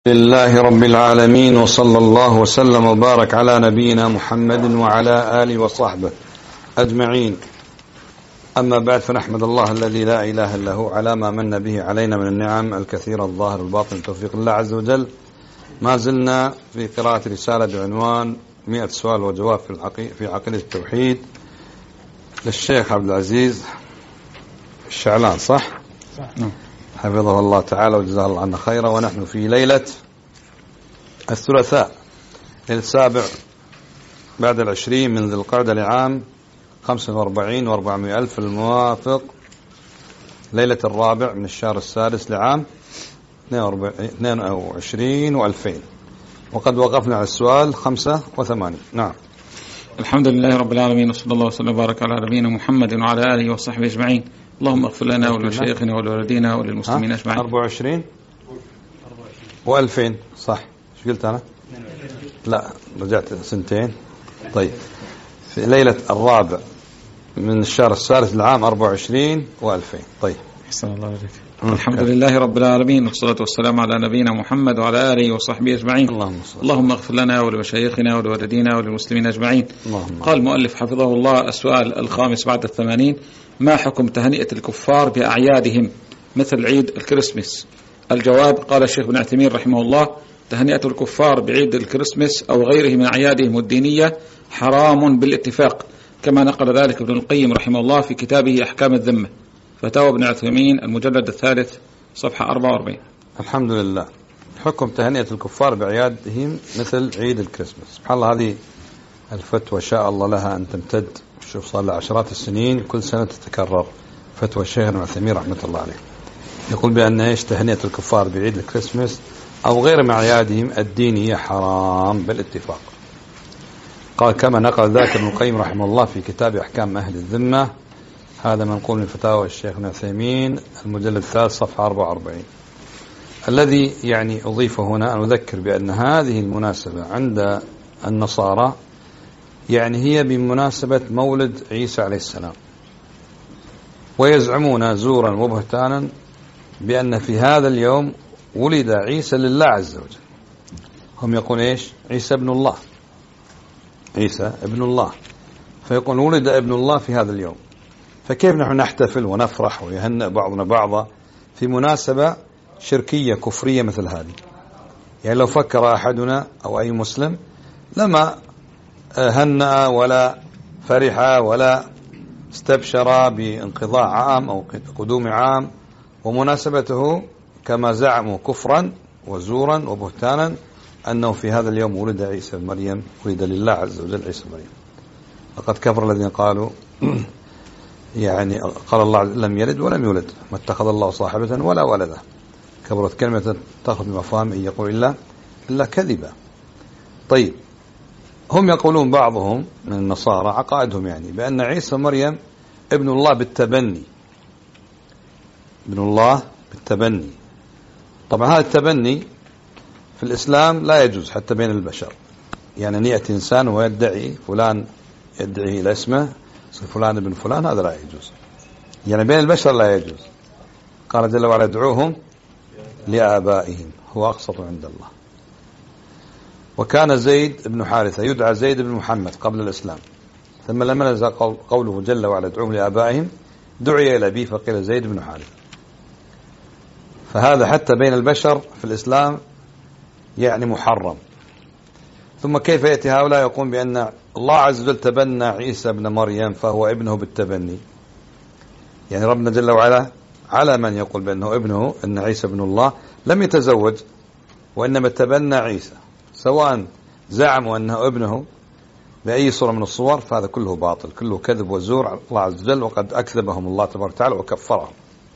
لله رب العالمين، وصلى الله وسلم وبارك على نبينا محمد وعلى آله وصحبه أجمعين. أما بعد، فنحمد الله الذي لا إله إلا هو على ما من به علينا من النعم الكثيرة الظاهر والباطن، توفيق الله عز وجل. ما زلنا في قراءة رسالة بعنوان 100 سؤال وجواب في عقيدة التوحيد للشيخ عبد العزيز الشعلان، صح؟ حفظه الله تعالى وجزاه الله عنا خيرا. ونحن في ليلة الثلاثاء السابع بعد 20 من ذي القعدة لعام 45 و400 ألف، الموافق ليلة الرابع من الشهر السادس لعام 22 و2000. وقد وقفنا على السؤال 85. نعم. الحمد لله رب العالمين، وصلى الله وسلم وبارك على نبينا محمد وعلى آله وصحبه أجمعين. اللهم اغفر لنا ولمشايخنا ولوالدينا وللمسلمين أجمعين. 24 و2000 صح؟ ايش قلت أنا؟ لا، رجعت سنتين. طيب، في ليلة الرابع من الشهر الثالث لعام 24 و2000. طيب، أحسن الله عليك. الحمد لله رب العالمين، والصلاة والسلام على نبينا محمد وعلى آله وصحبه أجمعين. اللهم اغفر لنا ولمشايخنا ولوالدينا وللمسلمين أجمعين. قال المؤلف حفظه الله: السؤال الخامس بعد 80: ما حكم تهنئة الكفار بأعيادهم مثل عيد الكريسماس؟ الجواب: قال الشيخ بن عثيمين رحمه الله: تهنئة الكفار بعيد الكريسماس أو غيره من أعيادهم الدينية حرام بالاتفاق، كما نقل ذلك ابن القيم رحمه الله في كتابه أحكام الذمة، فتاوى ابن عثيمين المجلد الثالث صفحة 44. الحمد لله. حكم تهنئة الكفار بأعيادهم مثل عيد الكريسماس. سبحان الله، هذه الفتوى شاء الله لها أن تمتد. شوف، صار لها عشرات السنين كل سنة تتكرر فتوى الشيخ ابن عثيمين رحمة الله عليه، يقول بأن ايش تهنئة الكفار بعيد الكريسماس أو غير من أعيادهم الدينية حرام بالاتفاق. قال كما نقل ذلك ابن القيم رحمه الله في كتاب أحكام أهل الذمة. هذا منقول من فتاوى الشيخ ابن عثيمين المجلد الثالث صفحة 44. الذي أضيف هنا أن أذكر بأن هذه المناسبة عند النصارى هي بمناسبة مولد عيسى عليه السلام، ويزعمون زورا وبهتانا بأن في هذا اليوم ولد عيسى لله عز وجل. هم يقول ايش؟ عيسى ابن الله، عيسى ابن الله، فيقول ولد ابن الله في هذا اليوم. فكيف نحن نحتفل ونفرح ويهنئ بعضنا بعضا في مناسبة شركية كفرية مثل هذه؟ لو فكر أحدنا أو أي مسلم لما هنأ ولا فرح ولا استبشر بانقضاء عام أو قدوم عام، ومناسبته كما زعموا كفرا وزورا وبهتانا أنه في هذا اليوم ولد عيسى بن مريم، ولد لله عز وجل عيسى بن مريم. لقد كفر الذين قالوا قال الله لم يلد ولم يولد، ما اتخذ الله صاحبة ولا ولدا، كبرت كلمة تأخذ بمفهوم إن يقول إلا كذبا. طيب، هم يقولون بعضهم من النصارى عقائدهم بأن عيسى مريم ابن الله بالتبني، ابن الله بالتبني. طبعا هذا التبني في الإسلام لا يجوز حتى بين البشر. أن يأتي إنسان ويدعي فلان، يدعي إلى اسمه فلان ابن فلان، هذا لا يجوز. بين البشر لا يجوز. قال جل وعلا: ادعوهم لآبائهم هو أقسط عند الله. وكان زيد بن حارثة يدعى زيد بن محمد قبل الإسلام، ثم لما نزل قوله جل وعلا ادعوهم لآبائهم دعي إلى أبيه فقيل زيد بن حارثة. فهذا حتى بين البشر في الإسلام محرم. ثم كيف يأتي هؤلاء يقول بأن الله عز وجل تبنى عيسى بن مريم فهو ابنه بالتبني؟ ربنا جل وعلا على من يقول بأنه ابنه، أن عيسى ابن الله لم يتزوج وإنما تبنى عيسى، سواء زعموا أنه ابنه بأي صورة من الصور، فهذا كله باطل، كله كذب وزور على الله عز وجل، وقد أكذبهم الله تبارك وتعالى وكفرهم.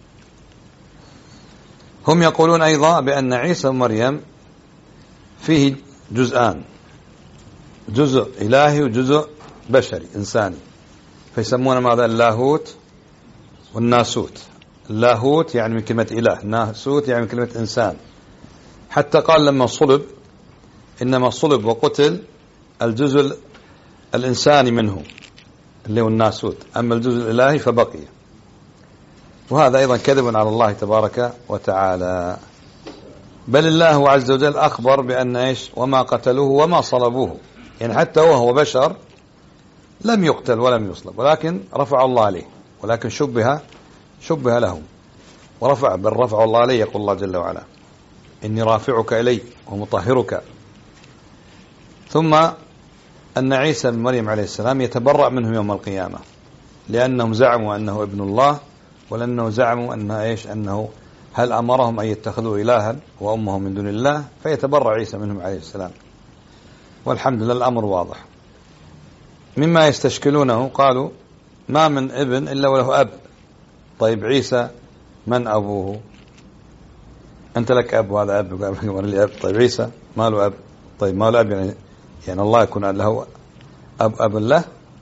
هم يقولون أيضا بأن عيسى بن مريم فيه جزءان، جزء إلهي وجزء بشري إنساني، فيسمون ماذا؟ اللاهوت والناسوت. اللاهوت من كلمة إله، الناسوت من كلمة إنسان. حتى قال لما صلب إنما صلب وقتل الجزء الإنساني منه اللي هو الناسوت، أما الجزء الإلهي فبقي. وهذا أيضا كذب على الله تبارك وتعالى. بل الله عز وجل أخبر بأن إيش؟ وما قتلوه وما صلبوه، يعني حتى وهو بشر لم يقتل ولم يصلب، ولكن رفع الله عليه، ولكن شبه له ورفع، بل رفع الله عليه. يقول الله جل وعلا إني رافعك إلي ومطهرك. ثم أن عيسى بن مريم عليه السلام يتبرأ منهم يوم القيامة، لأنهم زعموا أنه ابن الله، ولأنه زعموا أنه إيش؟ أنه هل أمرهم أن يتخذوا إلها وأمهم من دون الله، فيتبرأ عيسى منهم عليه السلام. والحمد لله الأمر واضح. مما يستشكلونه قالوا ما من ابن إلا وله أب. طيب عيسى من أبوه؟ أنت لك أب وهذا أب، وأنا لي أب. طيب عيسى ما له أب. طيب ما له أب يعني الله يكون له أب له؟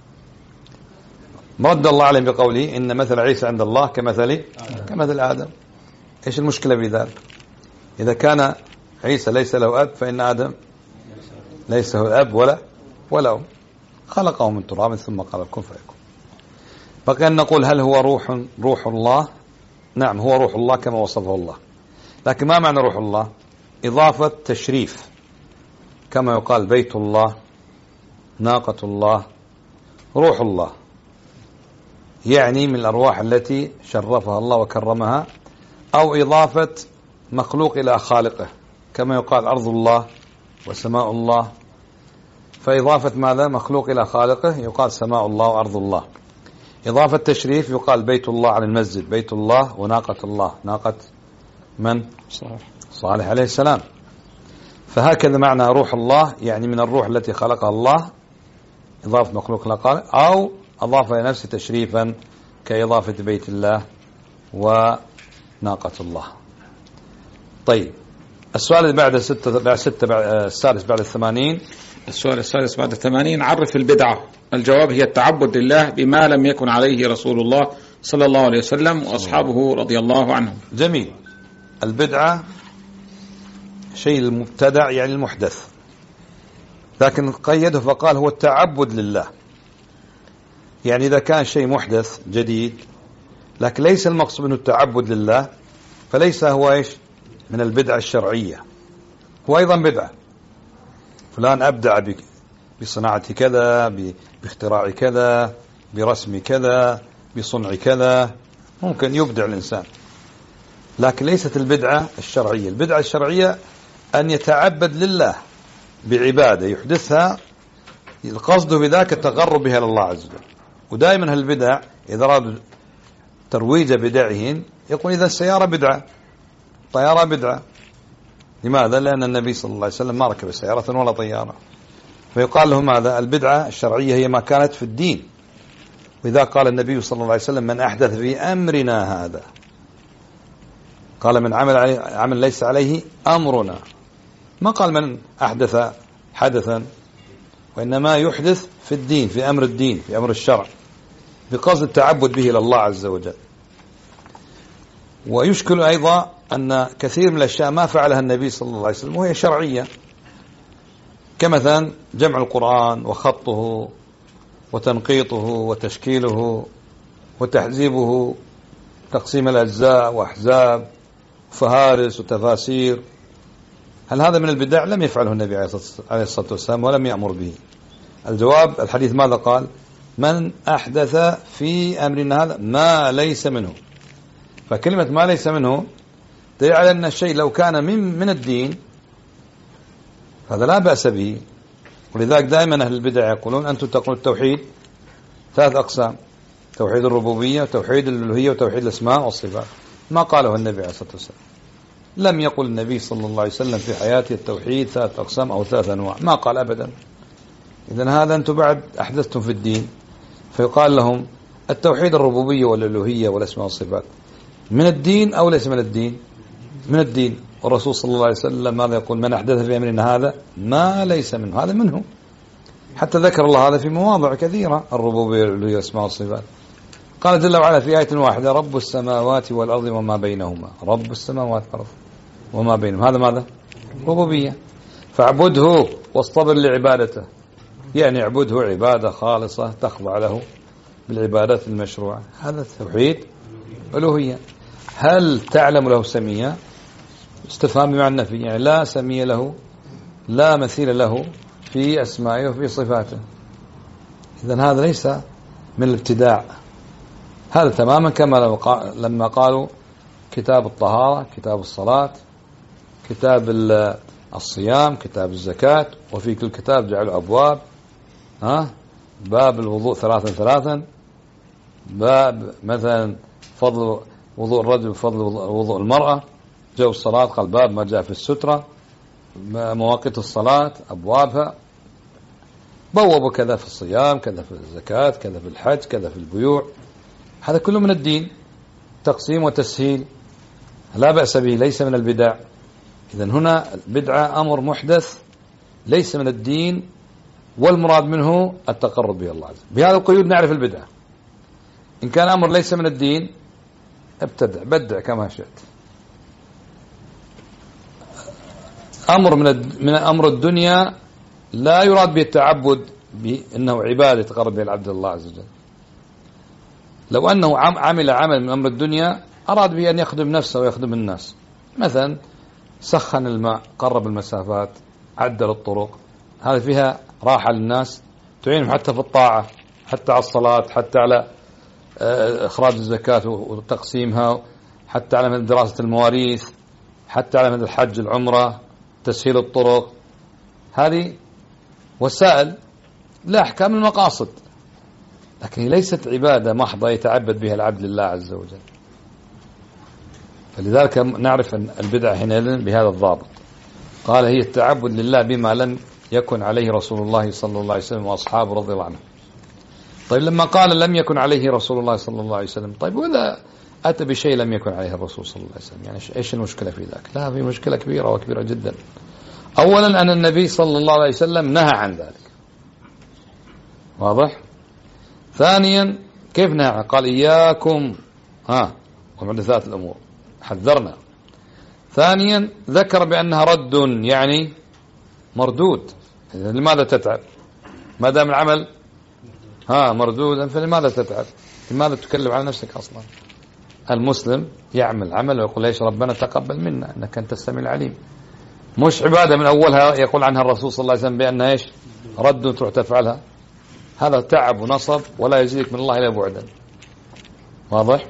مرد الله عليهم بقوله إن مثل عيسى عند الله كمثل آدم. إيش المشكلة بذلك؟ إذا كان عيسى ليس له أب فإن آدم ليس له أب ولا أم، خلقه من تراب ثم قال كن فيكون. بقي أن نقول هل هو روح الله؟ نعم هو روح الله كما وصفه الله، لكن ما معنى روح الله؟ إضافة تشريف، كما يقال بيت الله، ناقة الله، روح الله، يعني من الأرواح التي شرفها الله وكرمها، أو إضافة مخلوق إلى خالقه، كما يقال أرض الله وسماء الله، فإضافة ماذا؟ مخلوق إلى خالقه يقال سماء الله وأرض الله. إضافة تشريف يقال بيت الله عن المسجد، بيت الله وناقة الله، ناقة من؟ صالح عليه السلام. فهكذا معنى روح الله، يعني من الروح التي خلقها الله، إضافة مخلوق إلى خالق، أو أضاف إلى نفسه تشريفا كإضافة بيت الله وناقة الله. طيب السؤال اللي بعد السادس بعد 80. السؤال السادس بعد 80: عرف البدعة. الجواب: هي التعبد لله بما لم يكن عليه رسول الله صلى الله عليه وسلم وأصحابه رضي الله عنهم. جميل. البدعة شيء المبتدع يعني المحدث، لكن قيده فقال هو التعبد لله، يعني إذا كان شيء محدث جديد لكن ليس المقصود منه التعبد لله فليس هو إيش؟ من البدعة الشرعية، هو أيضا بدعة. فلان أبدع بصناعة كذا، باختراع كذا، برسم كذا، بصنع كذا، ممكن يبدع الإنسان، لكن ليست البدعة الشرعية. البدعة الشرعية أن يتعبد لله بعبادة يحدثها القصد بذاك التقرب بها لله عز وجل. ودائما هالبدع إذا أرادوا ترويج بدعهم يقول إذا السيارة بدعة، طيارة بدعة. لماذا؟ لأن النبي صلى الله عليه وسلم ما ركب سيارة ولا طيارة، فيقال لهم هذا البدعة الشرعية هي ما كانت في الدين. وإذا قال النبي صلى الله عليه وسلم من أحدث في أمرنا هذا، قال من عمل ليس عليه أمرنا، ما قال من أحدث حدثا، وإنما يحدث في الدين، في أمر الدين، في أمر الشرع، بقصد التعبد به لله عز وجل. ويشكل أيضا أن كثير من الأشياء ما فعلها النبي صلى الله عليه وسلم وهي شرعية، كمثلا جمع القرآن وخطه وتنقيطه وتشكيله وتحزيبه، تقسيم الأجزاء وأحزاب فهارس وتفاسير. هل هذا من البدع؟ لم يفعله النبي عليه الصلاة والسلام ولم يأمر به. الجواب الحديث ماذا قال؟ من أحدث في أمرنا هذا ما ليس منه. فكلمة ما ليس منه دليل على أن الشيء لو كان من الدين هذا لا بأس به. ولذلك دائما أهل البدع يقولون أنتم تقولون التوحيد 3 أقسام: توحيد الربوبية وتوحيد الألوهية وتوحيد الأسماء والصفات. ما قاله النبي عليه الصلاة والسلام، لم يقل النبي صلى الله عليه وسلم في حياته التوحيد 3 أقسام أو 3 أنواع، ما قال أبدا. إذن هذا أنتم بعد أحدثتم في الدين. فيقال لهم التوحيد الربوبية والألوهية والأسماء والصفات من الدين أو ليس من الدين؟ من الدين. والرسول صلى الله عليه وسلم ماذا يقول؟ من أحدث في أمرنا هذا ما ليس منه، هذا منه. حتى ذكر الله هذا في مواضع كثيرة، الربوبية والألوهية والأسماء والصفات. قال جل وعلا في آية واحدة: رب السماوات والأرض وما بينهما. رب السماوات والأرض وما بينهما، هذا ماذا؟ ربوبية. فاعبده واصطبر لعبادته، يعني اعبده عبادة خالصة تخضع له بالعبادات المشروعة، هذا توحيد ألوهية. هل تعلم له سميا؟ استفهام بمعنى النفي، يعني لا سمي له لا مثيل له في أسمائه وفي صفاته. إذن هذا ليس من الابتداع، هذا تماما كما لما قالوا كتاب الطهارة، كتاب الصلاة، كتاب الصيام، كتاب الزكاة، وفي كل كتاب جعلوا أبواب، باب الوضوء 3 باب مثلا فضل وضوء الرجل وفضل وضوء المرأة، جو الصلاة قال باب ما جاء في السترة، مواقيت الصلاة أبوابها، بوابوا كذا في الصيام، كذا في الزكاة، كذا في الحج، كذا في البيوع. هذا كله من الدين، تقسيم وتسهيل لا بأس به، ليس من البدع. إذن هنا البدعة أمر محدث ليس من الدين، والمراد منه التقرب به الله عز وجل. بهذا القيود نعرف البدعة. إن كان أمر ليس من الدين ابتدع بدع كما شئت. أمر من أمر الدنيا لا يراد به التعبد بأنه عبادة يتقرب به العبد الله عز وجل. لو أنه عمل عمل من أمر الدنيا أراد به أن يخدم نفسه ويخدم الناس، مثلا سخن الماء، قرب المسافات، عدل الطرق، هذا فيها راحة للناس تعينهم حتى في الطاعة، حتى على الصلاة، حتى على إخراج الزكاة وتقسيمها، حتى على مثل دراسة المواريث، حتى على مثل الحج العمرة، تسهيل الطرق. هذه وسائل لا أحكام المقاصد، لكن هي ليست عبادة محضة يتعبد بها العبد لله عز وجل. فلذلك نعرف أن البدعة حينئذ بهذا الضابط. قال هي التعبد لله بما لم يكن عليه رسول الله صلى الله عليه وسلم وأصحابه رضي الله عنهم. طيب لما قال لم يكن عليه رسول الله صلى الله عليه وسلم، طيب وإذا أتى بشيء لم يكن عليه الرسول صلى الله عليه وسلم، يعني إيش المشكلة في ذلك؟ لا، في مشكلة كبيرة وكبيرة جدا. أولا أن النبي صلى الله عليه وسلم نهى عن ذلك، واضح؟ ثانيا كيف نهى؟ قال إياكم ومحدثات الأمور، حذرنا. ثانيا ذكر بأنها رد، يعني مردود. لماذا تتعب ما دام العمل مردودا؟ فلماذا تتعب؟ لماذا تكلم على نفسك أصلا؟ المسلم يعمل عمل ويقول ليش ربنا تقبل منا إنك أنت السميع العليم، مش عبادة من أولها يقول عنها الرسول صلى الله عليه وسلم بأنها إيش رد تروح تفعلها. هذا تعب ونصب ولا يزيدك من الله إلا بعدا، واضح؟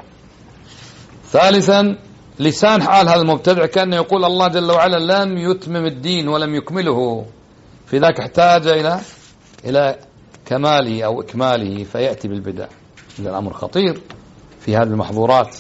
ثالثا لسان حال هذا المبتدع كأنه يقول الله جل وعلا لم يتمم الدين ولم يكمله، في ذاك احتاج إلى كماله أو إكماله فيأتي بالبدع. إذا الأمر خطير في هذه المحظورات،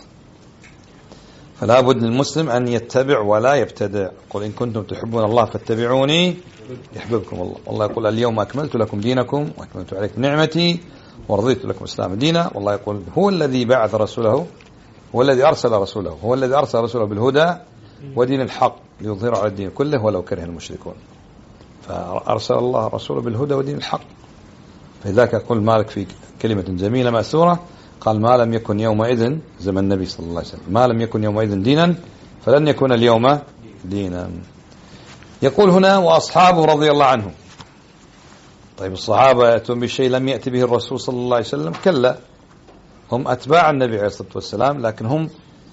فلا بد للمسلم أن يتبع ولا يبتدع. قل إن كنتم تحبون الله فاتبعوني يحببكم الله. والله يقول اليوم أكملت لكم دينكم وأكملت عليكم نعمتي ورضيت لكم الإسلام دينا. والله يقول هو الذي بعث رسوله، هو الذي أرسل رسوله، هو الذي أرسل رسوله بالهدى ودين الحق ليظهره على الدين كله ولو كره المشركون. فأرسل الله رسوله بالهدى ودين الحق. فلذلك يقول مالك في كلمة جميلة مأثورة، قال ما لم يكن يومئذ زمن النبي صلى الله عليه وسلم، ما لم يكن يومئذ دينا فلن يكون اليوم دينا. يقول هنا وأصحابه رضي الله عنهم. طيب الصحابة يأتون بشيء لم يأتي به الرسول صلى الله عليه وسلم؟ كلا، هم أتباع النبي عليه الصلاة والسلام، لكن هم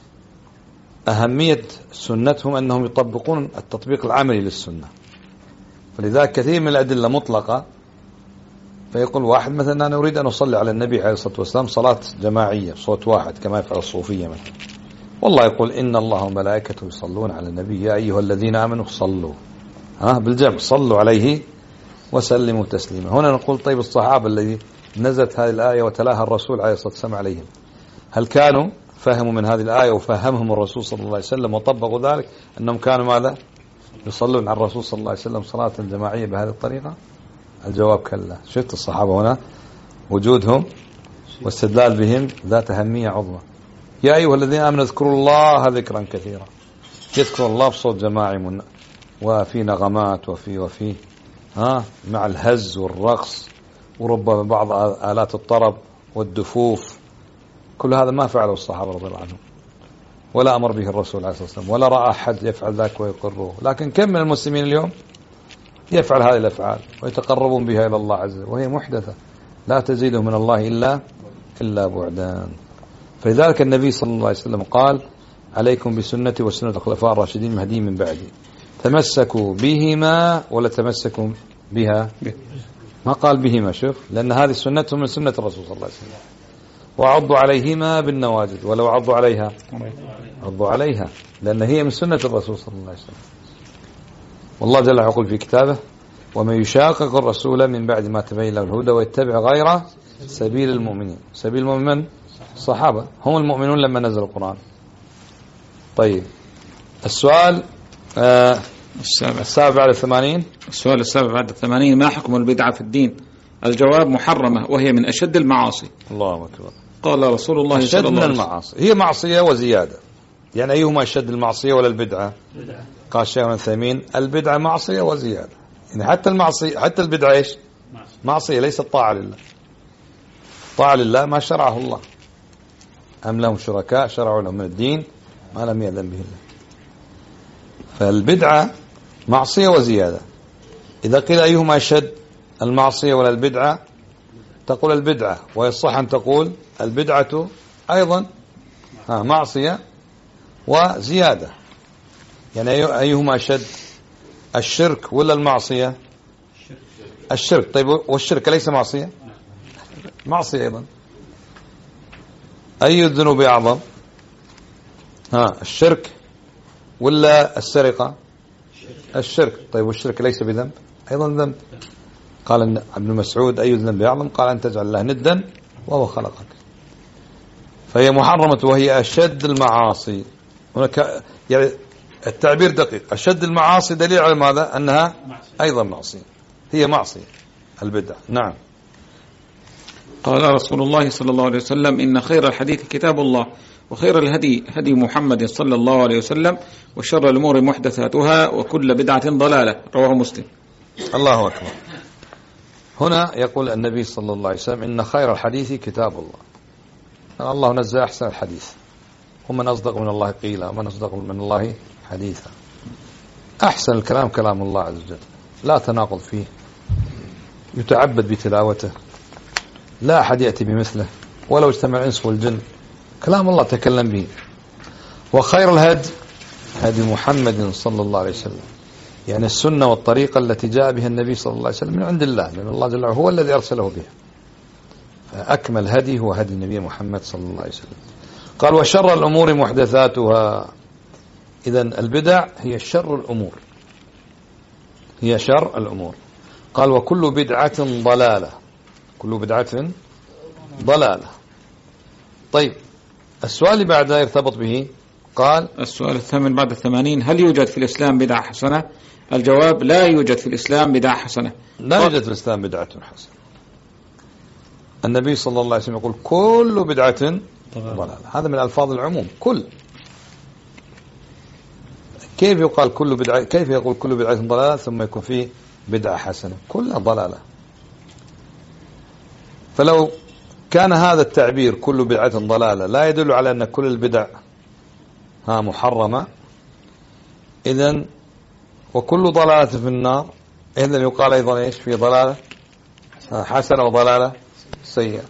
أهمية سنتهم أنهم يطبقون التطبيق العملي للسنة. فلذلك كثير من الأدلة مطلقة، فيقول واحد مثلا أنا أريد أن أصلي على النبي عليه الصلاة والسلام صلاة جماعية صوت واحد كما يفعل الصوفية مثلا، والله يقول إن الله وملائكته يصلون على النبي يا أيها الذين آمنوا صلوا بالجمع صلوا عليه وسلموا تسليما. هنا نقول طيب الصحابة الذي نزلت هذه الآية وتلاها الرسول عليه الصلاة والسلام عليهم، هل كانوا فهموا من هذه الآية وفهمهم الرسول صلى الله عليه وسلم وطبقوا ذلك أنهم كانوا ماذا يصلون على الرسول صلى الله عليه وسلم صلاة جماعية بهذه الطريقة؟ الجواب كلا. شفت الصحابة هنا وجودهم واستدلال بهم ذات أهمية عظمى. يا أيها الذين آمنوا اذكروا الله ذكرا كثيرا، يذكر الله بصوت جماعي وفي نغمات وفي مع الهز والرقص وربما بعض آلات الطرب والدفوف، كل هذا ما فعله الصحابة رضي الله عنهم ولا أمر به الرسول عليه الصلاة والسلام ولا رأى أحد يفعل ذلك ويقره. لكن كم من المسلمين اليوم يفعل هذه الأفعال ويتقربون بها إلى الله عز وجل وهي محدثة لا تزيده من الله إلا بعدان. فلذلك النبي صلى الله عليه وسلم قال عليكم بسنتي وسنة الخلفاء الراشدين المهديين من بعدي تمسكوا بهما ولا تمسكوا بها؟ ما قال بهما، شوف، لأن هذه سنتهم من سنة الرسول صلى الله عليه وسلم. وعضوا عليهما بالنواجذ، ولو عضوا عليها عضوا عليها، لأن هي من سنة الرسول صلى الله عليه وسلم. والله جل يقول في كتابه: ومن يشاقق الرسول من بعد ما تبين له الهدى ويتبع غير سبيل المؤمنين. سبيل المؤمنين الصحابة هم المؤمنون لما نزل القرآن. طيب، السؤال السابع بعد 80. السؤال السابع بعد 80: ما حكم البدعة في الدين؟ الجواب: محرمة، وهي من أشد المعاصي. الله أكبر. قال رسول الله صلى الله عليه وسلم: المعاصي هي معصية وزيادة. يعني أيهما أشد، المعصية ولا البدعة؟ قال الشيخ ابن عثيمين: البدعة معصية وزيادة. يعني حتى المعصية، حتى البدعة ايش؟ معصية، ليست طاعة لله. طاعة لله ما شرعه الله. أم لهم شركاء شرعوا لهم من الدين ما لم يأذن به الله. فالبدعة معصية وزيادة. إذا قيل أيهما أشد، المعصية ولا البدعة، تقول البدعة، ويصح أن تقول البدعة أيضا معصية وزيادة. يعني أيهما أشد، الشرك ولا المعصية؟ الشرك. طيب، والشرك ليس معصية؟ معصية أيضا. أي الذنوب أعظم، الشرك ولا السرقة؟ الشرك. طيب، والشرك ليس بذنب؟ أيضا ذنب. قال ابن مسعود: أي الذنب أعظم؟ قال: أن تجعل الله ندا وهو خلقك. فهي محرمة وهي أشد المعاصي. هناك يعني التعبير دقيق. أشد المعاصي دليل على ماذا؟ أنها أيضا معصية، هي معصية البدع. نعم. قال رسول الله صلى الله عليه وسلم: إن خير الحديث كتاب الله، وخير الهدي هدي محمد صلى الله عليه وسلم، وشر الأمور محدثاتها، وكل بدعة ضلالة. رواه مسلم. الله أكبر. هنا يقول النبي صلى الله عليه وسلم: إن خير الحديث كتاب الله. الله نزل أحسن الحديث، ومن أصدق من الله قيلا، ومن أصدق من الله حديثا. أحسن الكلام كلام الله عز وجل، لا تناقض فيه، يتعبد بتلاوته، لا أحد يأتي بمثله ولو اجتمع الإنس والجن. كلام الله تكلم به. وخير الهدي هدي محمد صلى الله عليه وسلم، يعني السنة والطريقة التي جاء بها النبي صلى الله عليه وسلم من عند الله، لأن الله جل وعلا هو الذي أرسله بها. فأكمل هدي هو هدي النبي محمد صلى الله عليه وسلم. قال: وشر الأمور محدثاتها. إذن البدع هي شر الأمور، هي شر الأمور. قال: وكل بدعة ضلالة. كل بدعة ضلالة. طيب، السؤال اللي بعده يرتبط به. قال: السؤال الثامن بعد 80: هل يوجد في الإسلام بدعة حسنة؟ الجواب: لا يوجد في الإسلام بدعة حسنة. لا يوجد في الإسلام بدعة حسنة. النبي صلى الله عليه وسلم يقول: كل بدعة ضلالة. هذا من ألفاظ العموم. كل، كيف يقال كل بدعة؟ كيف يقول كل بدعة ضلالة ثم يكون فيه بدعة حسنة؟ كلها ضلالة. فلو كان هذا التعبير كل بدعة ضلالة لا يدل على أن كل البدع محرمة، إذن وكل ضلالة في النار، إذن يقال أيضا إيش؟ في ضلالة حسنة وضلالة سيئة.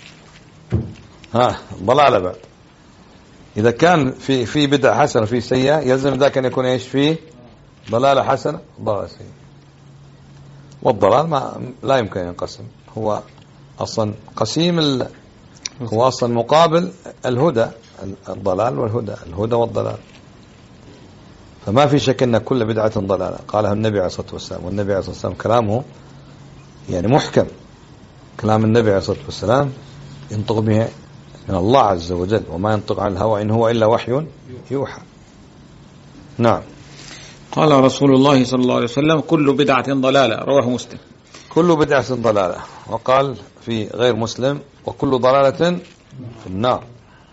ضلالة بعد. إذا كان في بدعة حسنة وفي سيئة، يلزم ذاك أن يكون إيش؟ في ضلالة حسنة ضلالة سيئة. والضلال لا يمكن أن ينقسم، هو أصلا قسيم هو أصلا مقابل الهدى، الضلال والهدى، الهدى والضلال. فما في شك أن كل بدعة ضلالة. قالها النبي عليه الصلاة والسلام، والنبي عليه الصلاة والسلام كلامه يعني محكم. كلام النبي عليه الصلاة والسلام ينطق به من الله عز وجل، وما ينطق عن الهوى إن هو إلا وحي يوحى. نعم. قال رسول الله صلى الله عليه وسلم: كل بدعة ضلالة. رواه مسلم. كل بدعة ضلالة. وقال في غير مسلم: وكل ضلالة في النار.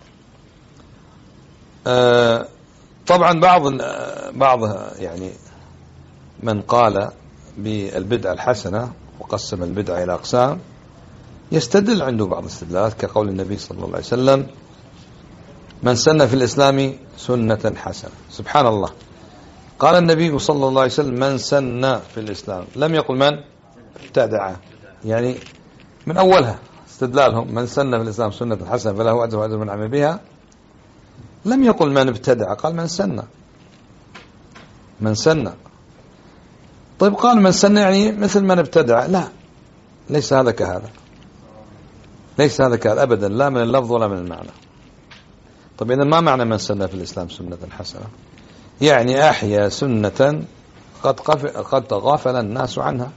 طبعا بعض يعني من قال بالبدعة الحسنة وقسم البدعة إلى أقسام يستدل عنده بعض الاستدلالات، كقول النبي صلى الله عليه وسلم: من سن في الإسلام سنة حسنة. سبحان الله، قال النبي صلى الله عليه وسلم: من سن في الإسلام، لم يقل من ابتدع. يعني من أولها استدلالهم: من سن في الإسلام سنة حسنة فله أجر وأجر من عمل بها لم يقل من ابتدع، قال من سن. من سن. طيب قال من سن يعني مثل من ابتدع، لا، ليس هذا كهذا، ليس هذا كهذا أبدا، لا من اللفظ ولا من المعنى. طيب إذا ما معنى من سن في الإسلام سنة حسنة؟ يعني أحيا سنة قد تغافل الناس عنها.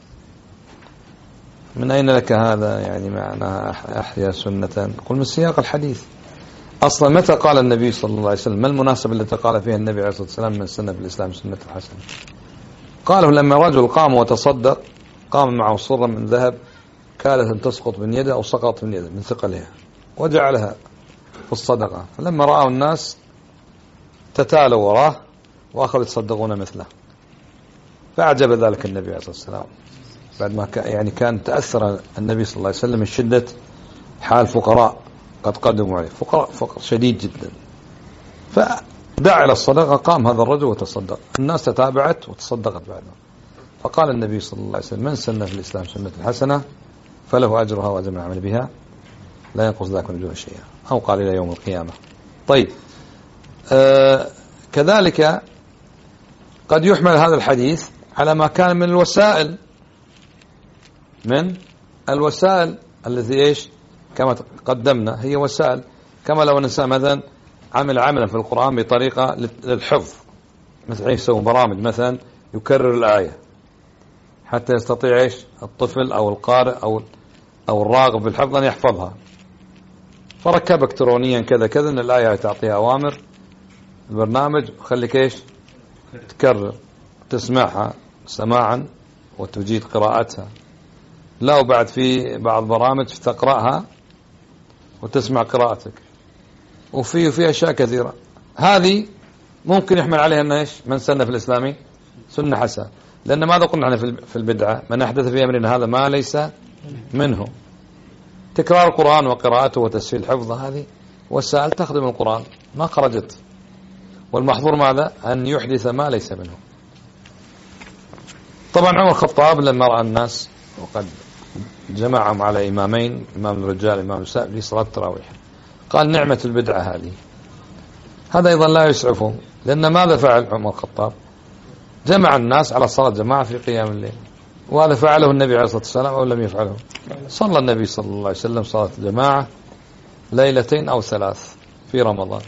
من أين لك هذا؟ يعني معنى أحيا سنة؟ قل من سياق الحديث. أصلا متى قال النبي صلى الله عليه وسلم؟ ما المناسبة التي قال فيها النبي عليه الصلاة والسلام من سنة في الإسلام سنة حسنة؟ قاله لما رجل قام وتصدق، قام معه صرة من ذهب كادت أن تسقط من يده أو سقط من يده من ثقلها، وجعلها في الصدقة، فلما رأوا الناس تتالوا وراه وأخذوا يتصدقون مثله، فأعجب ذلك النبي عليه الصلاة والسلام بعد ما يعني كان تأثر النبي صلى الله عليه وسلم من شدة حال فقراء قد قدموا عليه، فقر شديد جدا، فدعا إلى الصدقة. قام هذا الرجل وتصدق، الناس تتابعت وتصدقت بعده، فقال النبي صلى الله عليه وسلم من سن في الإسلام سنة حسنة فله أجرها وأجر من عمل بها لا ينقص ذاك من أجره شيئا، أو قال إلى يوم القيامة. طيب كذلك قد يحمل هذا الحديث على ما كان من الوسائل، من الوسائل التي إيش كما قدمنا هي وسائل، كما لو الإنسان مثلا عمل عملا في القرآن بطريقة للحفظ، مثل يسوي برامج مثلا يكرر الآية حتى يستطيع إيش الطفل أو القارئ أو الراغب بالحفظ أن يحفظها، فركب إلكترونيا كذا كذا أن الآية تعطيها أوامر البرنامج خليك إيش تكرر تسمعها سماعا وتجيد قراءتها، لا وبعد في بعض برامج تقرأها وتسمع قراءتك، وفي أشياء كثيرة. هذه ممكن يحمل عليها أن إيش من سن في الإسلام سنة حسنة، لأن ماذا قلنا احنا في البدعة؟ من أحدث في أمرنا هذا ما ليس منه. تكرار القرآن وقراءته وتسهيل حفظه هذه وسائل تخدم القرآن ما خرجت، والمحظور ماذا؟ أن يحدث ما ليس منه. طبعا عمر الخطاب لما رأى الناس وقد جمعهم على إمامين، إمام الرجال إمام النساء في صلاة التراويح، قال نعمة البدعة هذه. هذا أيضا لا يسعفهم، لأن ماذا فعل عمر الخطاب؟ جمع الناس على صلاة جماعة في قيام الليل، وهذا فعله النبي عليه الصلاة والسلام أو لم يفعله؟ صلى النبي صلى الله عليه وسلم صلاة جماعة ليلتين أو 3 في رمضان،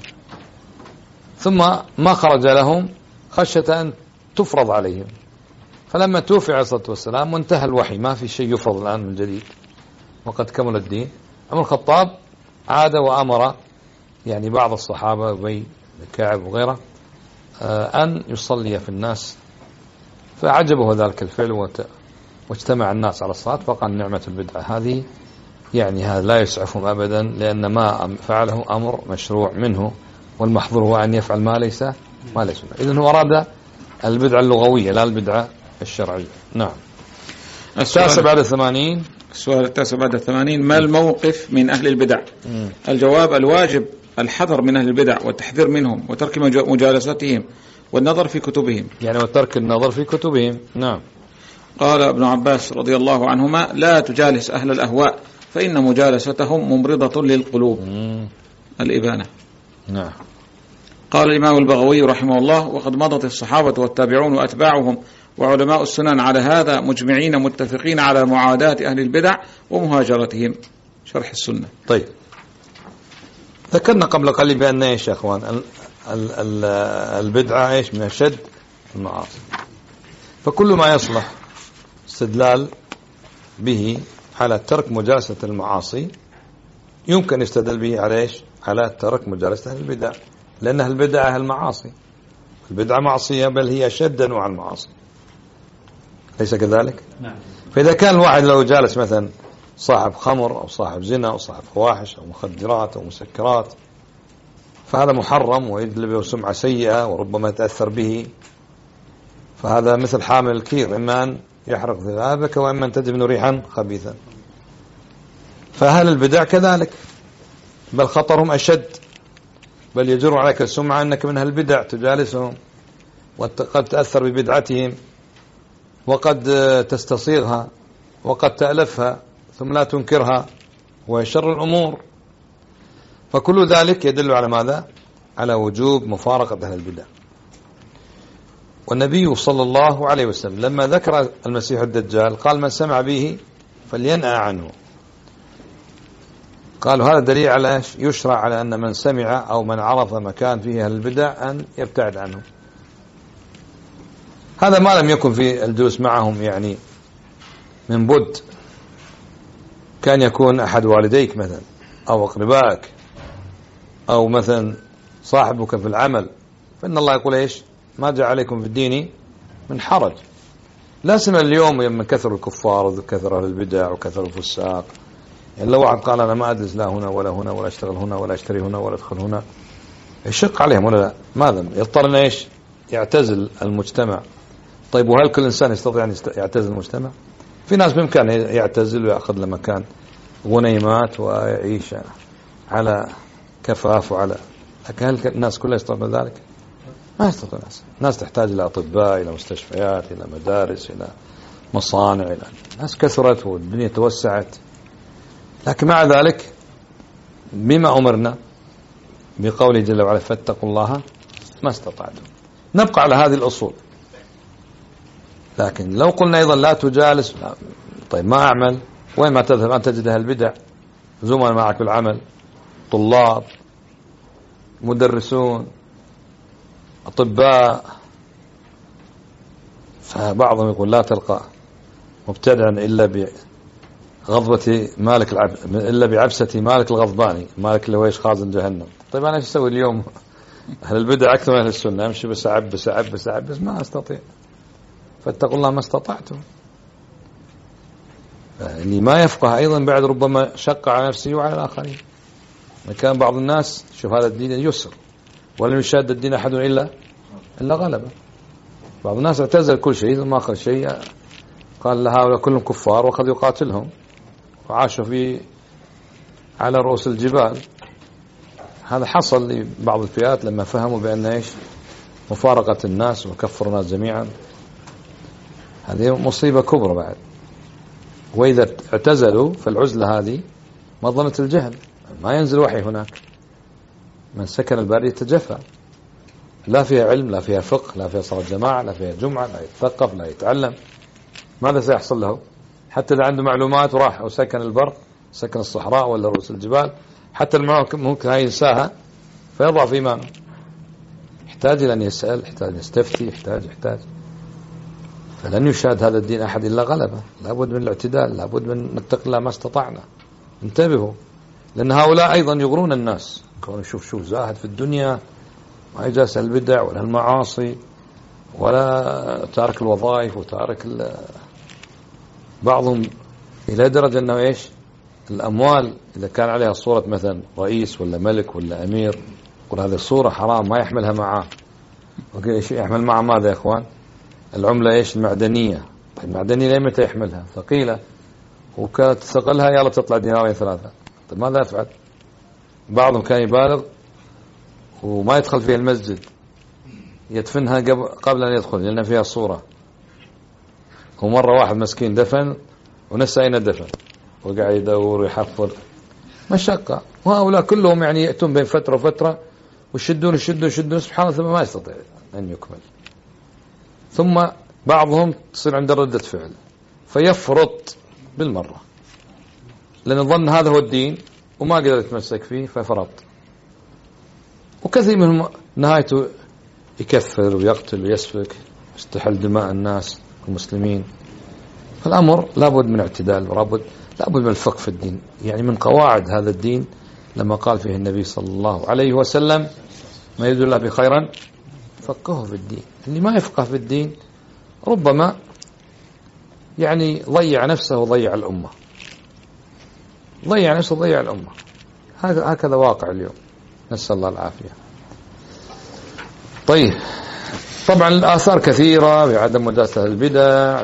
ثم ما خرج لهم خشية أن تفرض عليهم، فلما توفي عليه الصلاة والسلام وانتهى الوحي ما في شيء يفرض الآن من جديد وقد كمل الدين، عمر الخطاب عاد وأمر يعني بعض الصحابة أبي كعب وغيره أن يصلي في الناس، فعجبه ذلك الفعل واجتمع الناس على الصلاة، فقال نعمة البدعة هذه، يعني هذا لا يسعفهم أبدا، لأن ما فعله أمر مشروع منه، والمحظور هو أن يفعل ما ليس منه. إذن هو أراد البدعة اللغوية لا البدعة الشرعية. نعم. التاسع بعد 80. السؤال التاسع بعد 80: ما الموقف من أهل البدع؟ الجواب: الواجب الحذر من أهل البدع والتحذير منهم وترك مجالستهم والنظر في كتبهم، يعني وترك النظر في كتبهم. نعم. قال ابن عباس رضي الله عنهما: لا تجالس أهل الأهواء فإن مجالستهم ممرضة للقلوب. الإبانة. نعم. قال الإمام البغوي رحمه الله: وقد مضت الصحابة والتابعون وأتباعهم وعلماء السنن على هذا مجمعين متفقين على معاداة أهل البدع ومهاجرتهم. شرح السنة. طيب، ذكرنا قبل قليل بأن إيش يا أخوان البدعة إيش من أشد المعاصي، فكل ما يصلح استدلال به على ترك مجالسة المعاصي يمكن يستدل به على إيش؟ على ترك مجالسة أهل البدع، لأن أهل البدع أهل المعاصي، البدعة معصية بل هي أشد أنواع المعاصي، ليس كذلك؟ نعم. فإذا كان الواحد لو جالس مثلا صاحب خمر أو صاحب زنا أو صاحب فواحش أو مخدرات أو مسكرات، فهذا محرم ويجلب له سمعة سيئة وربما يتأثر به، فهذا مثل حامل الكير، إما أن يحرق ثيابك وإما أن تجد منه ريحا خبيثا. فأهل البدع كذلك، بل خطرهم أشد، بل يجر عليك السمعة أنك من أهل البدع تجالسهم وقد تأثر ببدعتهم وقد تستصيغها وقد تألفها ثم لا تنكرها، وهي شر الأمور. فكل ذلك يدل على ماذا؟ على وجوب مفارقة أهل البدع. والنبي صلى الله عليه وسلم لما ذكر المسيح الدجال قال من سمع به فلينأى عنه. قالوا هذا دليل على ايش؟ يشرع على أن من سمع أو من عرف مكان فيه أهل البدع أن يبتعد عنه. هذا ما لم يكن في الجلوس معهم يعني من بد، كان يكون أحد والديك مثلا أو أقربائك أو مثلا صاحبك في العمل، فإن الله يقول إيش؟ ما جعل عليكم في الدين من حرج. لا سمع اليوم لما كثر الكفار وكثر أهل البدع وكثر الفساق، يعني لو واحد قال أنا ما أدرس لا هنا ولا هنا ولا أشتغل هنا ولا أشتري هنا ولا أدخل هنا، يشق عليهم ولا لا؟ ماذا يضطر إيش؟ يعتزل المجتمع. طيب وهل كل إنسان يستطيع أن يعتزل المجتمع؟ في ناس بإمكانه يعتزل ويأخذ له مكان غنيمات ويعيش على كفاف وعلى، لكن هل الناس كلها يستطيعون ذلك؟ ما يستطيع الناس تحتاج إلى أطباء، إلى مستشفيات، إلى مدارس، إلى مصانع، إلى الناس كثرت والدنيا توسعت. لكن مع ذلك بما أمرنا بقوله جل وعلا فاتقوا الله ما استطعتم، نبقى على هذه الأصول. لكن لو قلنا أيضا لا تجالس، لا. طيب ما أعمل؟ وين ما تذهب أن تجد أهل البدع زملاء معك بالعمل، طلاب، مدرسون، أطباء. فبعضهم يقول لا تلقى مبتدعا إلا بغضبة مالك إلا بعبسة مالك الغضباني، مالك اللي هو إيش خازن جهنم. طيب أنا إيش أسوي اليوم؟ أهل البدع أكثر من أهل السنة، أمشي بس أعب ما أستطيع. فاتقوا الله ما استطعتم. اللي ما يفقه أيضا بعد ربما شق على نفسه وعلى الآخرين. كان بعض الناس شوف هذا الدين يسر ولم يشاد الدين أحد إلا غلبه. بعض الناس اعتزل كل شيء ثم آخر شيء قال هؤلاء كلهم كفار وأخذ يقاتلهم وعاشوا على رؤوس الجبال. هذا حصل لبعض الفئات لما فهموا بأن إيش مفارقة الناس وكفر الناس جميعا، هذه مصيبة كبرى بعد. وإذا اعتزلوا فالعزلة هذه مظنة الجهل، ما ينزل وحي هناك. من سكن البادية يتجفى، لا فيها علم، لا فيها فقه، لا فيها صلاة جماعة، لا فيها جمعة، لا يتثقف، لا يتعلم. ماذا سيحصل له؟ حتى إذا عنده معلومات وراح أو سكن البر، سكن الصحراء ولا رؤوس الجبال، حتى المعلومات ممكن هاي ينساها فيضعف إيمانه. يحتاج إلى أن يسأل، يحتاج أن يستفتي، يحتاج. فلن يشاد هذا الدين أحد إلا غلبه. لابد من الاعتدال، لابد من نتقي الله ما استطعنا. انتبهوا، لأن هؤلاء أيضا يغرون الناس. كون شوف زاهد في الدنيا، ما يجالس البدع ولا المعاصي ولا تارك الوظائف وتارك بعضهم إلى درجة أنه إيش الأموال إذا كان عليها صورة مثلا رئيس ولا ملك ولا أمير، يقول هذه الصورة حرام ما يحملها معاه. وقال إيش يحمل معه ماذا يا إخوان؟ العملة إيش المعدنية. طيب المعدنية ليه متى يحملها؟ ثقيلة وكانت ثقلها يلا تطلع دينارين 3. طيب ماذا يفعل؟ بعضهم كان يبالغ وما يدخل فيها المسجد، يدفنها قبل أن يدخل لأن فيها صورة. ومرة واحد مسكين دفن ونسى أين دفن وقاعد يدور ويحفر، مشقة. وهؤلاء كلهم يعني يأتون بين فترة وفترة ويشدون سبحان الله ثم ما يستطيع أن يكمل. ثم بعضهم تصير عنده ردة فعل فيفرط بالمرة لأن ظن هذا هو الدين وما قدر يتمسك فيه ففرط. وكثير منهم نهايته يكفر ويقتل ويسفك ويستحل دماء الناس المسلمين. فالأمر لابد من اعتدال ولابد من الفقه في الدين. يعني من قواعد هذا الدين لما قال فيه النبي صلى الله عليه وسلم ما يريد الله بخيرا فقهه في الدين. اللي ما يفقه في الدين ربما يعني ضيع نفسه وضيع الأمة، هكذا واقع اليوم، نسأل الله العافية. طيب طبعا الآثار كثيرة بعدم مجالسة البدع،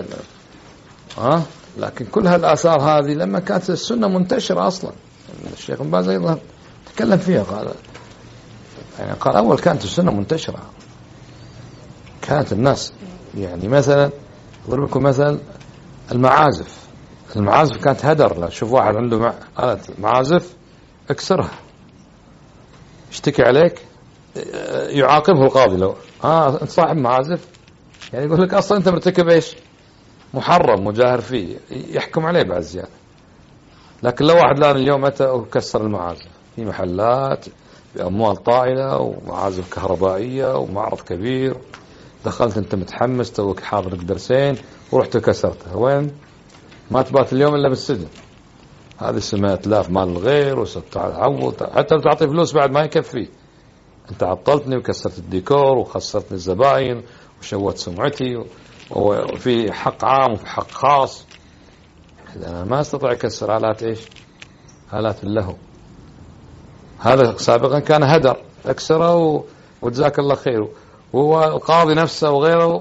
لكن كل هالآثار هذه لما كانت السنة منتشرة أصلا. الشيخ ابن باز أيضا تكلم فيها، قال أول كانت السنة منتشرة، كانت الناس يعني مثلا أضرب لكم مثلا المعازف كانت هدر. لا شوف واحد عنده آلة معازف اكسرها، اشتكي عليك يعاقبه القاضي لو أنت صاحب معازف، يعني يقول لك أصلا أنت مرتكب إيش؟ محرم مجاهر فيه، يحكم عليه بعد زيادة. لكن لو واحد الآن اليوم أتى وكسر المعازف في محلات بأموال طائلة ومعازف كهربائية ومعرض كبير، دخلت أنت متحمس توك حاضرك درسين ورحت كسرتها، وين؟ ما تبات اليوم إلا بالسجن. هذه سمة إتلاف مال الغير وستعوض، حتى لو تعطي فلوس بعد ما يكفي. أنت عطلتني وكسرت الديكور وخسرتني الزباين وشوت سمعتي، وفي حق عام وفي حق خاص. أنا ما استطيع أكسر آلات إيش؟ آلات اللهو. هذا سابقا كان هدر، أكسره وجزاك الله خير. وهو القاضي نفسه وغيره.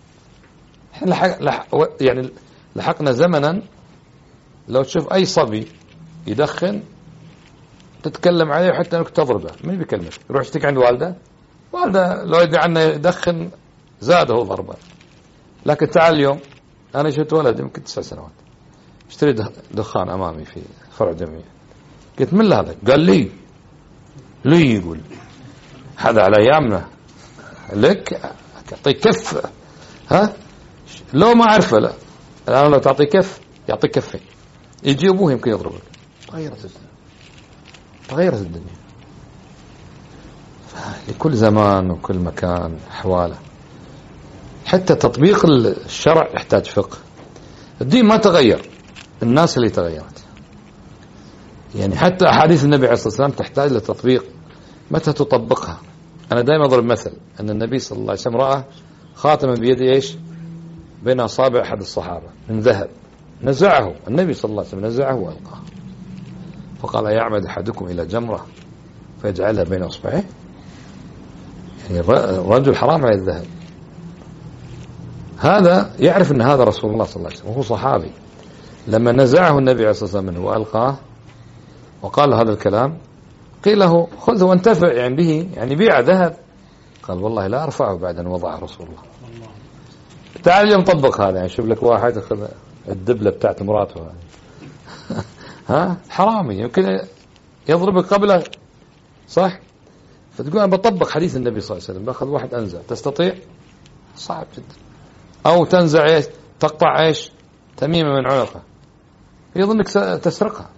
يعني لحقنا زمنا لو تشوف أي صبي يدخن تتكلم عليه وحتى أنك تضربه، من بيكلمك؟ يروح يشتكي عند والده لو يدري عنه يدخن زاده ضربه. لكن تعال اليوم، أنا شفت ولد يمكن 9 سنوات اشتري دخان أمامي في فرع جمعية، قلت من هذا؟ قال لي يقول هذا على أيامنا لك تعطيك كف، ها لو ما عرفه. لا الآن لو تعطي كف يعطيك كفين، يجي أبوه يمكن يضربك. تغيرت الدنيا. لكل زمان وكل مكان أحواله. حتى تطبيق الشرع يحتاج فقه. الدين ما تغير، الناس اللي تغيرت. يعني حتى أحاديث النبي عليه الصلاة والسلام تحتاج لتطبيق. متى تطبقها؟ أنا دائما أضرب مثل أن النبي صلى الله عليه وسلم رأى خاتما بيد إيش؟ بين أصابع أحد الصحابة من ذهب، نزعه النبي صلى الله عليه وسلم، نزعه وألقاه، فقال يعمد أحدكم إلى جمرة فيجعلها بين أصبعه. يعني الرجل حرام على الذهب. هذا يعرف أن هذا رسول الله صلى الله عليه وسلم وهو صحابي. لما نزعه النبي عليه الصلاة والسلام منه وألقاه وقال هذا الكلام، قيل له خذه وانتفع يعني به، يعني بيع ذهب. قال والله لا أرفعه بعد أن وضعه رسول الله. تعال اليوم طبق هذا، يعني شوف لك واحد أخذ الدبلة بتاعت مراته ها حرامي يمكن يضربك قبله، صح؟ فتقول أنا بطبق حديث النبي صلى الله عليه وسلم، باخذ واحد أنزع، تستطيع؟ صعب جدا. أو تنزع إيش؟ تقطع إيش؟ تميمة من عنقه، يظنك تسرقها.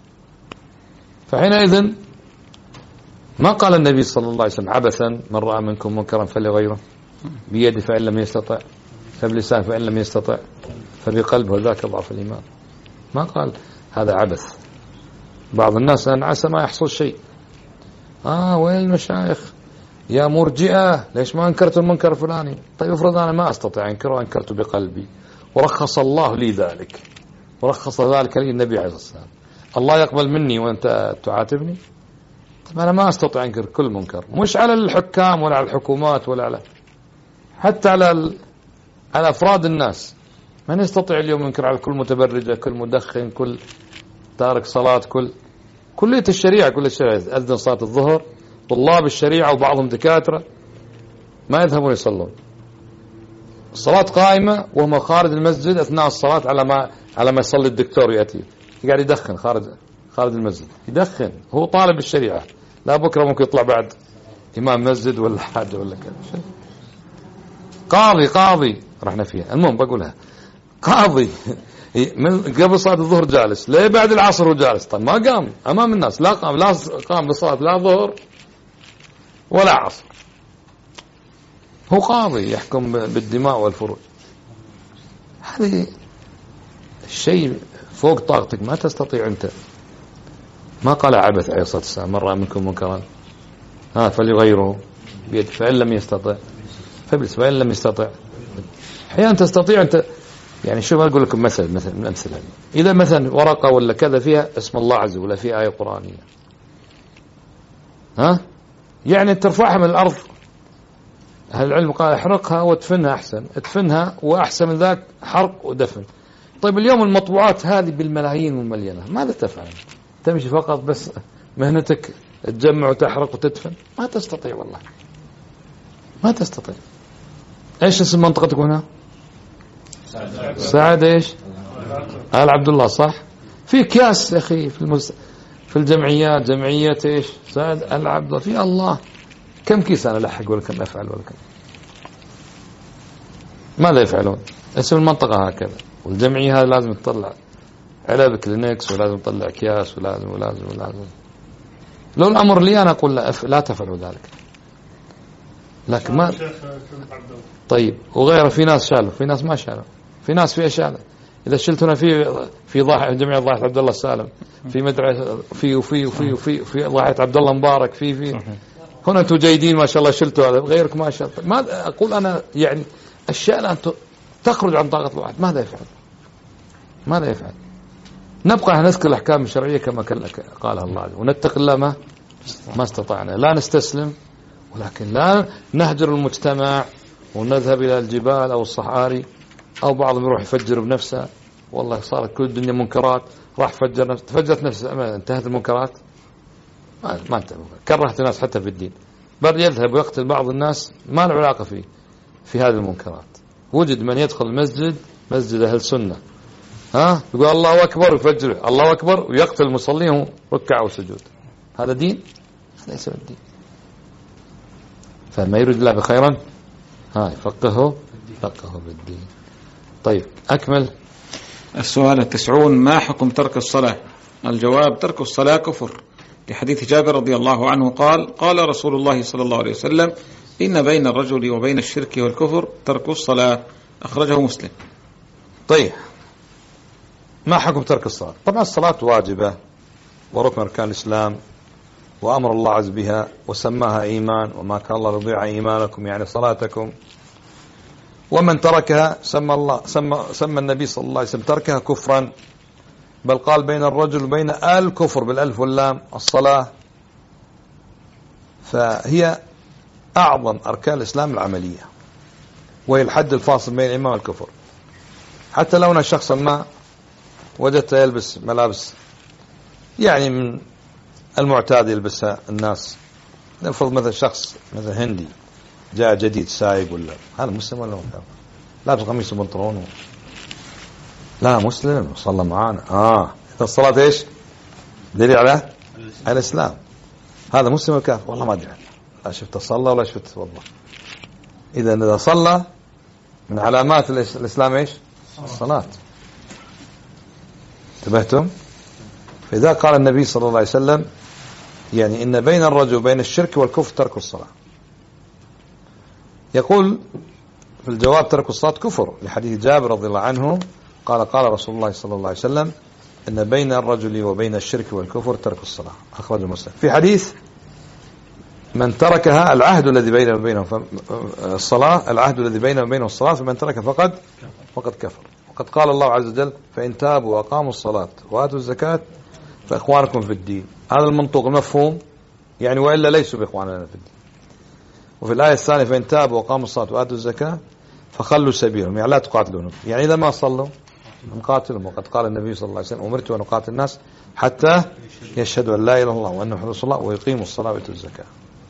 فحينئذ ما قال النبي صلى الله عليه وسلم عبثا من رأى منكم منكرا فليغيره بيده فإن لم يستطع، فبلسان فإن لم يستطع فبقلبه، ذاك ضعف الإيمان. ما قال هذا عبث. بعض الناس أن عسى ما يحصل شيء. وين المشايخ يا مرجئة، ليش ما أنكرت المنكر الفلاني؟ طيب افرض أنا ما أستطيع أنكره وأنكرته بقلبي، ورخص الله لي ذلك، ورخص ذلك لي النبي عليه الصلاة والسلام، الله يقبل مني وأنت تعاتبني؟ طيب أنا ما أستطيع أنكر كل منكر، مش على الحكام ولا على الحكومات ولا على، حتى على أفراد الناس. من يستطيع اليوم ينكر على كل متبرجة، كل مدخن، كل تارك صلاة، كلية الشريعة، كل الشريعة أذن صلاة الظهر، طلاب الشريعة وبعضهم دكاترة ما يذهبون يصلون، الصلاة قائمة وهم خارج المسجد أثناء الصلاة على ما يصلي الدكتور يأتي قاعد يدخن خارج المسجد، يدخن، هو طالب الشريعة، لا بكرة ممكن يطلع بعد إمام مسجد ولا حاجة ولا كذا. قاضي رحنا فيها، المهم بقولها، قاضي من قبل صلاة الظهر جالس، ليه بعد العصر وجالس؟ طيب ما قام أمام الناس، لا قام بصلاة لا ظهر ولا عصر. هو قاضي يحكم بالدماء والفروج. هذه الشيء فوق طاقتك، ما تستطيع أنت. ما قال عبث عليه الصلاة والسلام من رأى منكم منكرا فليغيره بيده فإن لم يستطع فبلس، فإن لم يستطع. أحيانا تستطيع أنت. يعني شوف أقول لكم مثل من الأمثلة، إذا مثلا ورقة ولا كذا فيها اسم الله عز وجل، فيها آية قرآنية، يعني ترفعها من الأرض، أهل العلم قال احرقها وادفنها أحسن، ادفنها وأحسن من ذاك حرق ودفن. طيب اليوم المطبوعات هذه بالملايين والمليونات، ماذا تفعل؟ تمشي فقط بس مهنتك تجمع وتحرق وتدفن؟ ما تستطيع والله، ما تستطيع. ايش اسم منطقتكم هنا؟ سعد ايش؟ آل عبد الله، صح؟ في اكياس يا اخي في الجمعيات، جمعية ايش؟ سعد آل عبد الله، في الله كم كيس أنا ألحق ولا كم أفعل ولا كم؟ ماذا يفعلون؟ اسم المنطقة هكذا، والجمعية هذا لازم تطلع علب كلينكس، ولازم تطلع أكياس، ولازم. لو الأمر لي أنا أقول لا تفعلوا ذلك، لكن ما. طيب وغيره، في ناس شالوا، في ناس ما شالوا، في ناس في شالوا. إذا شلتنا في جمعية ضاحية عبد الله السالم، في مدرسة، في ضاحية عبد الله مبارك، في هنا أنتم جيدين ما شاء الله شلتوا هذا، غيرك ما شاء الله. ما أقول أنا يعني أشياء الآن تخرج عن طاقة الواحد. ماذا يفعل؟ نبقى نذكر الأحكام الشرعية كما قالها الله عز وجل، ونتقي الله ما استطعنا. لا نستسلم، ولكن لا نهجر المجتمع ونذهب إلى الجبال أو الصحاري، أو بعضهم يروح يفجر بنفسه. والله صارت كل الدنيا منكرات، راح تفجرت نفسه، انتهت المنكرات؟ ما انتهت. كرهت الناس حتى في الدين، بل يذهب ويقتل بعض الناس ما له علاقة في هذه المنكرات. وجد من يدخل المسجد، مسجد أهل السنة، يقول الله أكبر ويفجر، الله أكبر ويقتل المصلين ركع وسجود. هذا دين؟ ليس الدين. فما يريد الله بخيرا يفقهه بالدين. طيب أكمل. السؤال 90: ما حكم ترك الصلاة؟ الجواب: ترك الصلاة كفر، لحديث جابر رضي الله عنه قال: قال رسول الله صلى الله عليه وسلم: إن بين الرجل وبين الشرك والكفر ترك الصلاة، أخرجه مسلم. طيب ما حكم ترك الصلاة؟ طبعا الصلاة واجبة وركن أركان الإسلام، وأمر الله عز بها وسماها إيمان، وما كان الله ليضيع إيمانكم يعني صلاتكم. ومن تركها سمى النبي صلى الله عليه وسلم تركها كفرا، بل قال بين الرجل وبين الكفر بالألف واللام الصلاة. فهي أعظم أركان الإسلام العملية، وهي الحد الفاصل بين الإيمان والكفر. حتى لو أن شخصا ما وجدت يلبس ملابس يعني من المعتاد يلبسها الناس، نفرض مثل شخص مثل هندي جاء جديد سايق، ولا هذا مسلم ولا مسلم؟ لابس قميص وبنطلون، لا مسلم صلى معانا. الصلاة ايش دليل على الإسلام؟ هذا مسلم ولا كافر؟ والله ما ادري، لا شفت صلى ولا شفت توضأ. إذا صلى من علامات الإسلام ايش؟ الصلاة. انتبهتم؟ فإذا قال النبي صلى الله عليه وسلم يعني إن بين الرجل وبين الشرك والكفر ترك الصلاة، يقول في الجواب: ترك الصلاة كفر، لحديث جابر رضي الله عنه قال: قال رسول الله صلى الله عليه وسلم: إن بين الرجل وبين الشرك والكفر ترك الصلاة، أخرجه مسلم. في حديث: من تركها العهد الذي بينه وبينه الصلاة، العهد الذي بينه وبينه الصلاة، فمن ترك فقد كفر. وقد قال الله عز وجل: فإن تابوا وأقاموا الصلاة وآتوا الزكاة فإخوانكم في الدين. هذا المنطوق المفهوم يعني، وإلا ليسوا بإخواننا في الدين. وفي الآية الثانية: فإن تابوا وقاموا الصلاة وآتوا الزكاة فخلوا سبيلهم، يعني لا تقاتلونهم، يعني إذا ما صلوا نقاتلهم. وقد قال النبي صلى الله عليه وسلم: أمرت أن أقاتل الناس حتى يشهدوا أن لا إله إلا الله وأن محمدا رسول الله ويقيموا الصلاة ويؤتوا الزكاة.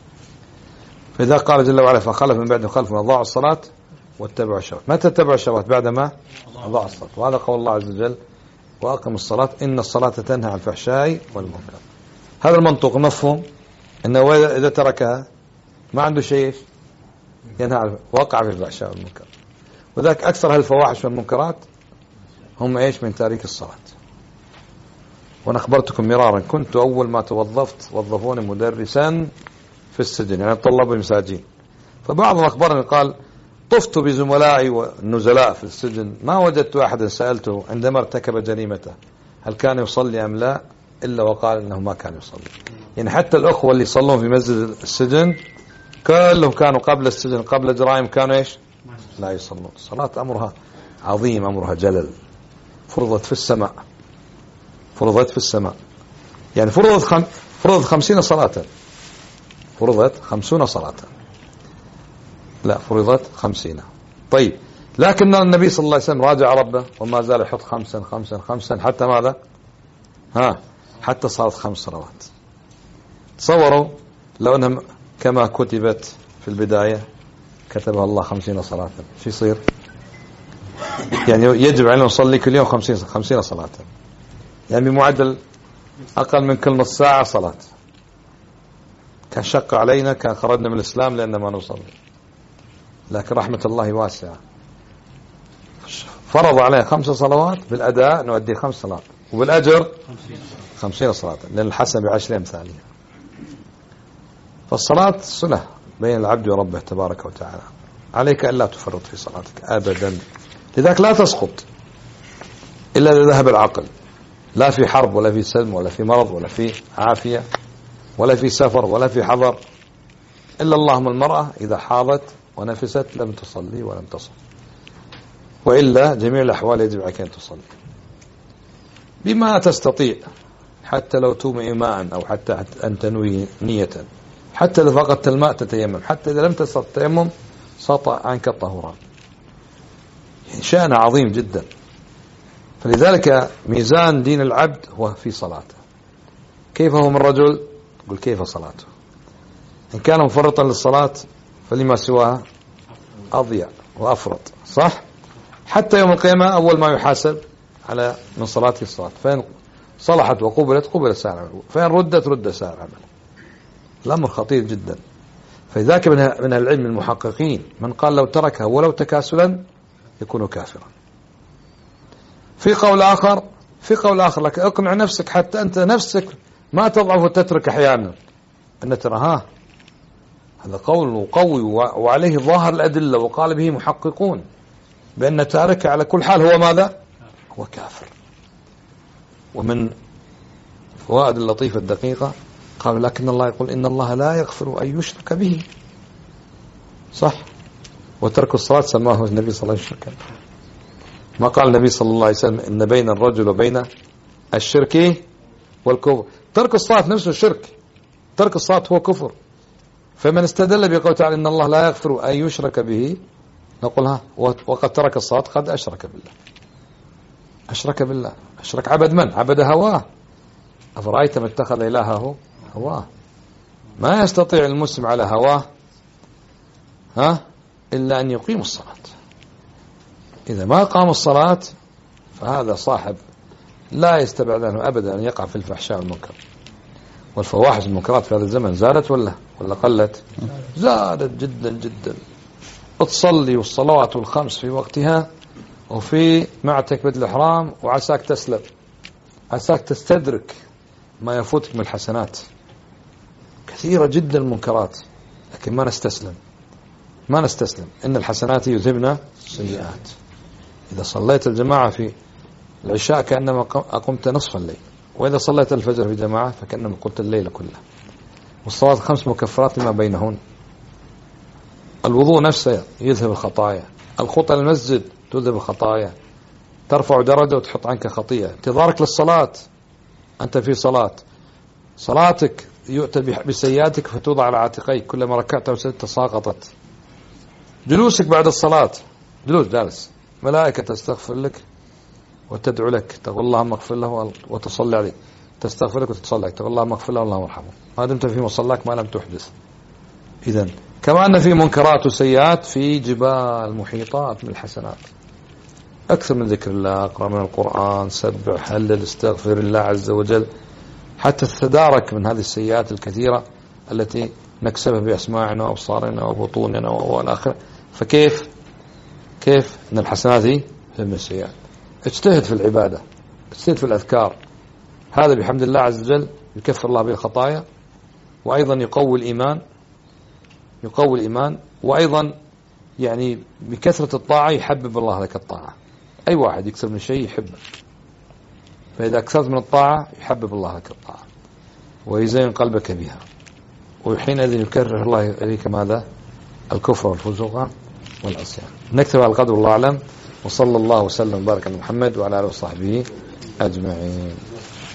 فإذا قال جل وعلا: فخلف من بعدهم خلف أضاعوا الصلاة واتبعوا الشهوات. متى اتبعوا الشهوات؟ بعدما أضاعوا الصلاة. وهذا قول الله عز وجل: وأقم الصلاة إن الصلاة تنهى عن الفحشاء والمنكر. هذا المنطق مفهوم أنه إذا تركها ما عنده شيء ينهى، وقع في الفحشاء والمنكر. وذلك أكثر الفواحش والمنكرات هم إيش؟ من تارك الصلاة. وأنا أخبرتكم مرارا، كنت أول ما توظفت وظفوني مدرسا في السجن، يعني طلاب المساجين. فبعضهم أخبرني قال: طفت بزملائي والنزلاء في السجن، ما وجدت أحدا سألته عندما ارتكب جريمته هل كان يصلي أم لا، إلا وقال إنه ما كان يصلي. يعني حتى الأخوة اللي يصلون في مسجد السجن كلهم كانوا قبل السجن، قبل جرائم، كانوا إيش؟ لا يصلون. الصلاة أمرها عظيم، أمرها جلل، فرضت في السماء، فرضت في السماء. يعني فرضت 50 صلاة، فرضت 50 صلاة، لا فرضت 50. طيب، لكن النبي صلى الله عليه وسلم راجع ربه وما زال يحط 5 5 5 حتى ماذا؟ حتى صارت 5 صلوات. تصوروا لو أنها كما كتبت في البداية كتبها الله 50 صلاة، شو يصير؟ يعني يجب علينا نصلي كل يوم 50 صلاة، يعني بمعدل أقل من كل نص ساعة صلاة. كان شق علينا، كان خرجنا من الإسلام لأن ما نصلي، لكن رحمة الله واسعة، فرض علينا 5 صلوات بالأداء نؤدي 5 صلوات وبالأجر 50 صلاة، لأن الحسن ب10 أمثالها. فالصلاة صلة بين العبد وربه تبارك وتعالى، عليك أن لا تفرط في صلاتك أبدا، لذلك لا تسقط إلا إذا ذهب العقل، لا في حرب ولا في سلم ولا في مرض ولا في عافية ولا في سفر ولا في حضر، إلا اللهم المرأة إذا حاضت ونفست لم تصلي ولم تصل، وإلا جميع الأحوال يجب عليك أن تصلي بما تستطيع، حتى لو توم إيماء أو حتى أن تنوي نية، حتى إذا فقدت الماء تتيمم، حتى إذا لم تستطع التيمم سطع عنك الطهوران. شأن عظيم جدا. فلذلك ميزان دين العبد هو في صلاته. كيف هو من رجل؟ قل كيف صلاته. إن كان مفرطا للصلاة فلما سواها أضيع وأفرط، صح؟ حتى يوم القيامة أول ما يحاسب على من صلاته الصلاة، فإن صلحت وقبلت قبل سائر العمل، فإن ردت رد سائر العمل. الأمر خطير جدا. فذاك من العلم المحققين من قال لو تركها ولو تكاسلا يكون كافرا. في قول آخر لك اقنع نفسك حتى أنت نفسك ما تضعف وتترك أحيانا، أن ترى هذا قول قوي وعليه ظاهر الأدلة، وقال به محققون بأن تارك على كل حال هو ماذا؟ هو كافر. ومن فوائد اللطيفة الدقيقة قال لكن الله يقول إن الله لا يغفر أن يشرك به، صح؟ وترك الصلاة سماه النبي صلى الله عليه وسلم. ما قال النبي صلى الله عليه وسلم إن بين الرجل وبين الشرك والكفر، ترك الصلاة نفسه شرك، ترك الصلاة هو كفر. فمن استدل بقوله تعالى إن الله لا يغفر أن يشرك به، نقول وقد ترك الصلاة قد أشرك بالله. أشرك بالله، أشرك عبد من؟ عبد هواه. أفرأيت من اتخذ إلهه هواه. ما يستطيع المسلم على هواه إلا أن يقيم الصلاة. إذا ما قام الصلاة فهذا صاحب لا يستبعد عنه أبدا أن يقع في الفحشاء والمنكر. والفواحش والمنكرات في هذا الزمن زادت ولا قلت؟ زادت جدا جدا. تصلي والصلوات الخمس في وقتها وفي مع تكبيرة الإحرام وعساك تسلم، عساك تستدرك ما يفوتك من الحسنات. كثيرة جدا المنكرات، لكن ما نستسلم. إن الحسنات يذهبن السيئات. إذا صليت الجماعة في العشاء كأنما أقمت نصف الليل، وإذا صليت الفجر في جماعة فكأنما قمت الليل كله. والصلاة 5 مكفرات لما بينهن. الوضوء نفسه يذهب الخطايا، الخطى للمسجد تذهب الخطايا، ترفع درجة وتحط عنك خطيئة. انتظارك للصلاة، أنت في صلاتك يؤتى بسيئاتك فتوضع على عاتقيك، كلما ركعت وسجدت ساقطت. جلوسك بعد الصلاة، جالس، ملائكة تستغفر لك وتدعو لك، تقول اللهم اغفر له وتصلي عليه، تستغفر لك وتصلي عليك، تقول اللهم اغفر له اللهم ارحمه، ما دمت في مصلاك ما لم تحدث. إذن كما أن في منكرات وسيئات في جبال محيطات من الحسنات. أكثر من ذكر الله، أقرأ من القرآن، سبح، هلل، استغفر الله عز وجل، حتى تتدارك من هذه السيئات الكثيرة التي نكسبها بأسماعنا وأبصارنا وبطوننا والآخر. فكيف أن الحسنات هي من السيئات. اجتهد في العبادة، اجتهد في الأذكار، هذا بحمد الله عز وجل يكفر الله به الخطايا، وأيضا يقوي الإيمان، وأيضا يعني بكثرة الطاعة يحبب الله لك الطاعة. أي واحد يكثر من شيء يحبه، فإذا أكثرت من الطاعة يحبب الله لك الطاعة ويزين قلبك بها، وحينئذ يكره الله إليك ماذا؟ الكفر والفسوق والعصيان. نكتب على القدر، والله أعلم، وصلى الله وسلم وبارك على محمد وعلى آله وصحبه أجمعين.